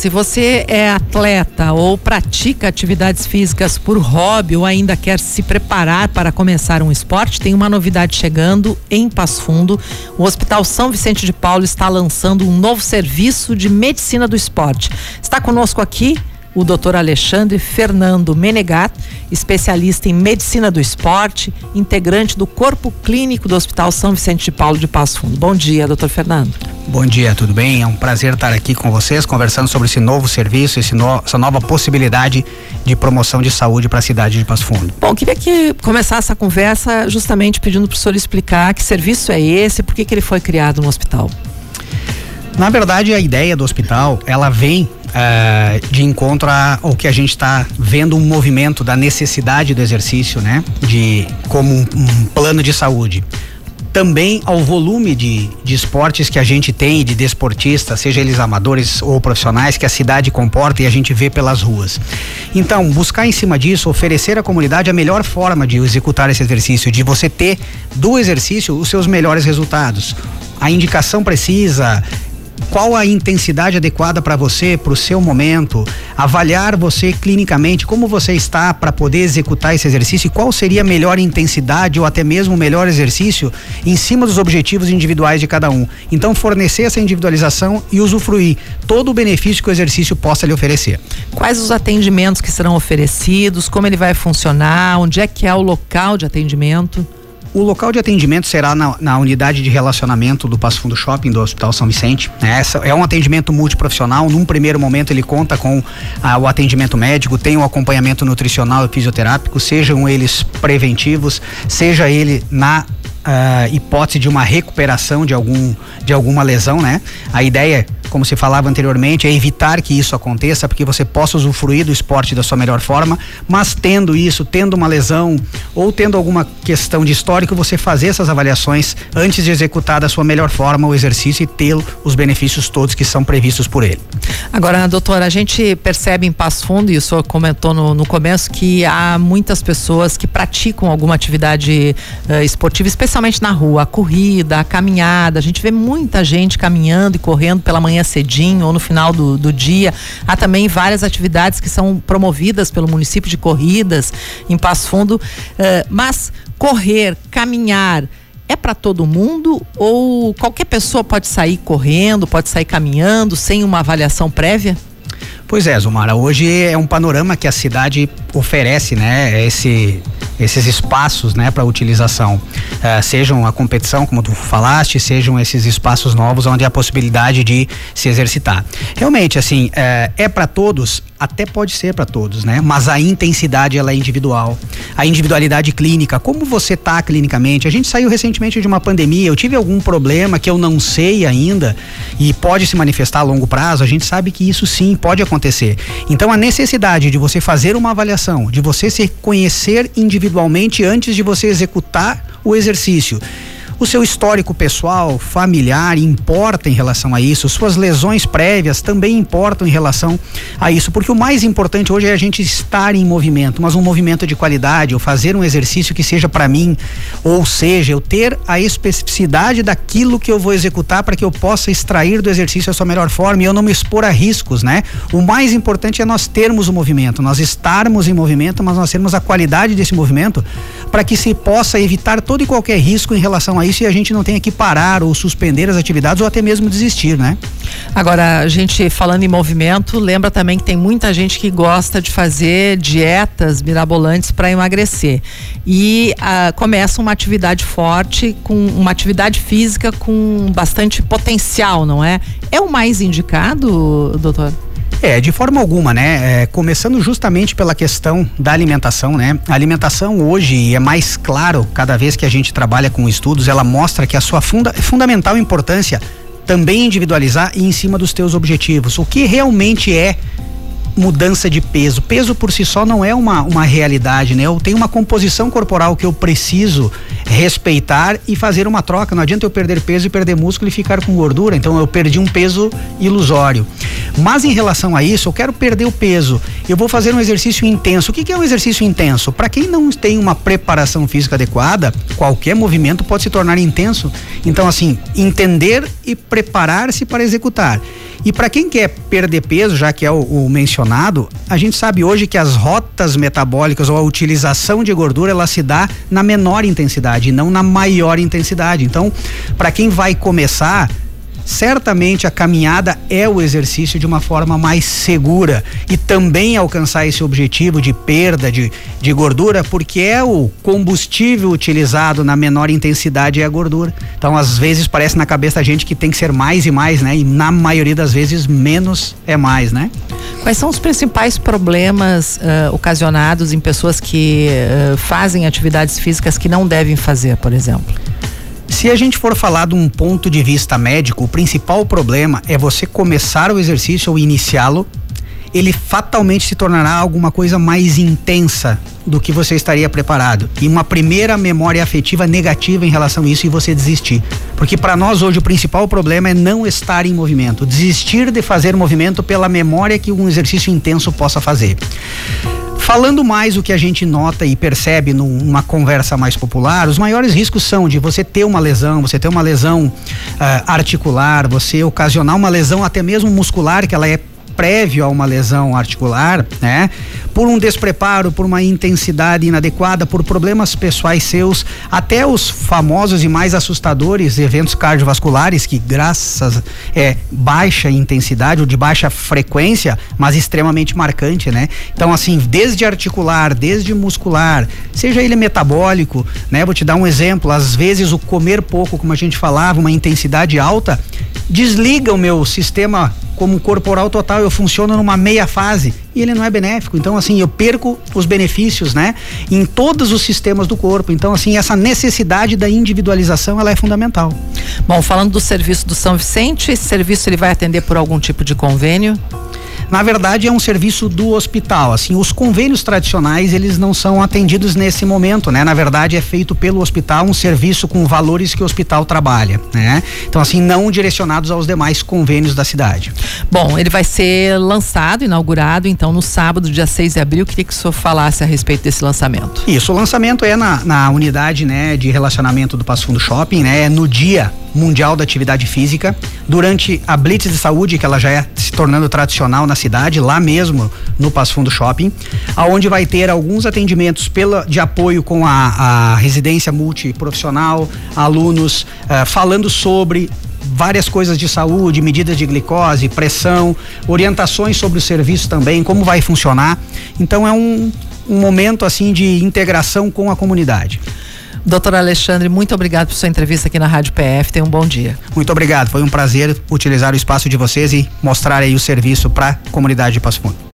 se você é atleta ou pratica atividades físicas por hobby ou ainda quer se preparar para começar um esporte, tem uma novidade chegando em Passo Fundo. O Hospital São Vicente de Paulo está lançando um novo serviço de medicina do esporte. Está conosco aqui o Dr. Alexandre Fernando Menegat, especialista em medicina do esporte, integrante do corpo clínico do Hospital São Vicente de Paulo de Passo Fundo. Bom dia, Dr. Fernando. Bom dia, tudo bem? É um prazer estar aqui com vocês, conversando sobre esse novo serviço, essa nova possibilidade de promoção de saúde para a cidade de Passo Fundo. Bom, queria que começasse essa conversa justamente pedindo para o senhor explicar que serviço é esse, por que ele foi criado no hospital. Na verdade, a ideia do hospital, ela vem de encontro ao que a gente está vendo, um movimento da necessidade do exercício, né? Como um plano de saúde. Também ao volume de esportes que a gente tem, de desportistas, seja eles amadores ou profissionais, que a cidade comporta e a gente vê pelas ruas. Então, buscar em cima disso, oferecer à comunidade a melhor forma de executar esse exercício, de você ter do exercício os seus melhores resultados. A indicação precisa, qual a intensidade adequada para você, para o seu momento, avaliar você clinicamente, como você está para poder executar esse exercício e qual seria a melhor intensidade ou até mesmo o melhor exercício em cima dos objetivos individuais de cada um. Então, fornecer essa individualização e usufruir todo o benefício que o exercício possa lhe oferecer. Quais os atendimentos que serão oferecidos, como ele vai funcionar, onde é que é o local de atendimento? O local de atendimento será na unidade de relacionamento do Passo Fundo Shopping do Hospital São Vicente. Essa é um atendimento multiprofissional. Num primeiro momento ele conta com o atendimento médico, tem o acompanhamento nutricional e fisioterápico, sejam eles preventivos, seja ele na hipótese de uma recuperação de alguma lesão, né? A ideia, como se falava anteriormente, é evitar que isso aconteça, porque você possa usufruir do esporte da sua melhor forma, mas tendo uma lesão ou tendo alguma questão de histórico, você fazer essas avaliações antes de executar da sua melhor forma o exercício e ter os benefícios todos que são previstos por ele. Agora, doutora, a gente percebe em Passo Fundo, e o senhor comentou no começo, que há muitas pessoas que praticam alguma atividade esportiva, especialmente na rua, a corrida, a caminhada. A gente vê muita gente caminhando e correndo pela manhã cedinho ou no final do dia. Há também várias atividades que são promovidas pelo município de corridas em Passo Fundo, mas correr, caminhar, é para todo mundo ou qualquer pessoa pode sair correndo, pode sair caminhando sem uma avaliação prévia? Pois é, Zumara, hoje é um panorama que a cidade oferece, né? Esses espaços, né, para utilização, sejam a competição, como tu falaste, sejam esses espaços novos onde há a possibilidade de se exercitar. Realmente, assim, é para todos, até pode ser para todos, né? Mas a intensidade, ela é individual. A individualidade clínica, como você tá clinicamente. A gente saiu recentemente de uma pandemia, eu tive algum problema que eu não sei ainda e pode se manifestar a longo prazo, a gente sabe que isso sim pode acontecer. Então, a necessidade de você fazer uma avaliação, de você se conhecer individualmente antes de você executar o exercício. O seu histórico pessoal, familiar, importa em relação a isso. Suas lesões prévias também importam em relação a isso, porque o mais importante hoje é a gente estar em movimento, mas um movimento de qualidade, ou fazer um exercício que seja para mim, ou seja, eu ter a especificidade daquilo que eu vou executar para que eu possa extrair do exercício a sua melhor forma e eu não me expor a riscos, né? O mais importante é nós termos o movimento, nós estarmos em movimento, mas nós termos a qualidade desse movimento para que se possa evitar todo e qualquer risco em relação a isso e a gente não tenha que parar ou suspender as atividades ou até mesmo desistir, né? Agora, a gente falando em movimento, lembra também que tem muita gente que gosta de fazer dietas mirabolantes para emagrecer e começa uma atividade forte, com uma atividade física com bastante potencial, não é? É o mais indicado, doutor? De forma alguma, né? Começando justamente pela questão da alimentação, né? A alimentação hoje é mais claro, cada vez que a gente trabalha com estudos, ela mostra que a sua fundamental importância também individualizar e em cima dos teus objetivos. O que realmente é mudança de peso? Peso por si só não é uma realidade, né? Eu tenho uma composição corporal que eu preciso respeitar e fazer uma troca. Não adianta eu perder peso e perder músculo e ficar com gordura. Então eu perdi um peso ilusório. Mas em relação a isso, eu quero perder o peso. eu vou fazer um exercício intenso. O que é um exercício intenso? Para quem não tem uma preparação física adequada, qualquer movimento pode se tornar intenso. Então, assim, entender e preparar-se para executar. E para quem quer perder peso, já que é o mencionado, a gente sabe hoje que as rotas metabólicas ou a utilização de gordura, ela se dá na menor intensidade e não na maior intensidade. Então, para quem vai começar, certamente a caminhada é o exercício de uma forma mais segura e também alcançar esse objetivo de perda de gordura, porque é o combustível utilizado na menor intensidade é a gordura. Então, às vezes parece na cabeça da gente que tem que ser mais e mais, né? E na maioria das vezes menos é mais, né? Quais são os principais problemas ocasionados em pessoas que fazem atividades físicas que não devem fazer, por exemplo? Se a gente for falar de um ponto de vista médico, o principal problema é você começar o exercício ou iniciá-lo, ele fatalmente se tornará alguma coisa mais intensa do que você estaria preparado. E uma primeira memória afetiva negativa em relação a isso e você desistir. Porque para nós hoje o principal problema é não estar em movimento, desistir de fazer movimento pela memória que um exercício intenso possa fazer. Falando mais o que a gente nota e percebe numa conversa mais popular, os maiores riscos são de você ter uma lesão, articular, você ocasionar uma lesão até mesmo muscular, que ela é prévio a uma lesão articular, né? Por um despreparo, por uma intensidade inadequada, por problemas pessoais seus, até os famosos e mais assustadores eventos cardiovasculares que graças baixa intensidade ou de baixa frequência, mas extremamente marcante, né? Então, assim, desde articular, desde muscular, seja ele metabólico, né? Vou te dar um exemplo, às vezes o comer pouco, como a gente falava, uma intensidade alta, desliga o meu sistema como corporal total, eu funciono numa meia fase e ele não é benéfico. Então, assim, eu perco os benefícios, né? Em todos os sistemas do corpo. Então, assim, essa necessidade da individualização, ela é fundamental. Bom, falando do serviço do São Vicente, esse serviço ele vai atender por algum tipo de convênio? Na verdade, é um serviço do hospital. Assim, os convênios tradicionais, eles não são atendidos nesse momento, né? Na verdade, é feito pelo hospital um serviço com valores que o hospital trabalha, né? Então, assim, não direcionados aos demais convênios da cidade. Bom, ele vai ser lançado, inaugurado, então, no sábado, dia 6 de abril. Queria que o senhor falasse a respeito desse lançamento. Isso, o lançamento é na unidade, né, de relacionamento do Passo Fundo Shopping, né? No Dia Mundial da Atividade Física, durante a Blitz de Saúde, que ela já é se tornando tradicional na cidade, lá mesmo no Passo Fundo Shopping, aonde vai ter alguns atendimentos de apoio com a residência multiprofissional, alunos falando sobre várias coisas de saúde, medidas de glicose, pressão, orientações sobre o serviço também, como vai funcionar. Então é um momento assim de integração com a comunidade. Doutor Alexandre, muito obrigado por sua entrevista aqui na Rádio PF. Tenha um bom dia. Muito obrigado. Foi um prazer utilizar o espaço de vocês e mostrar aí o serviço para a comunidade de Passo Fundo.